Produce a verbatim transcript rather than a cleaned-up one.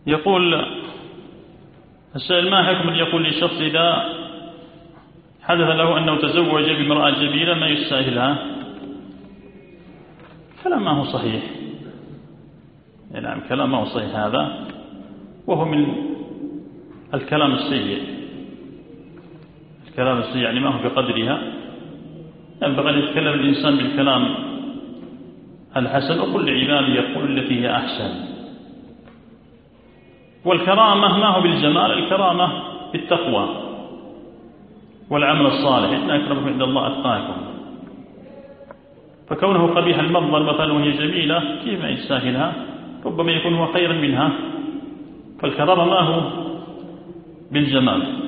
يقول السائل: ما حكم من يقول لشخص إذا حدث له أنه تزوج بامرأة جميلة ما يستاهلها؟ كلام ما هو صحيح. نعم، كلام ما هو صحيح هذا، وهو من الكلام السيء. الكلام السيء يعني ما هو بقدرها. ينبغي أن يتكلم الإنسان بالكلام الحسن، وكل عباده يقول التي هي أحسن. والكرامة ما هو بالجمال، الكرامة بالتقوى والعمل الصالح. إن أكرمكم عند الله أتقاكم. فكونه قبيح المنظر مثلا وهي جميلة كيف ما يستاهلها؟ ربما يكون هو خيرا منها. فالكرامة ما هو بالجمال.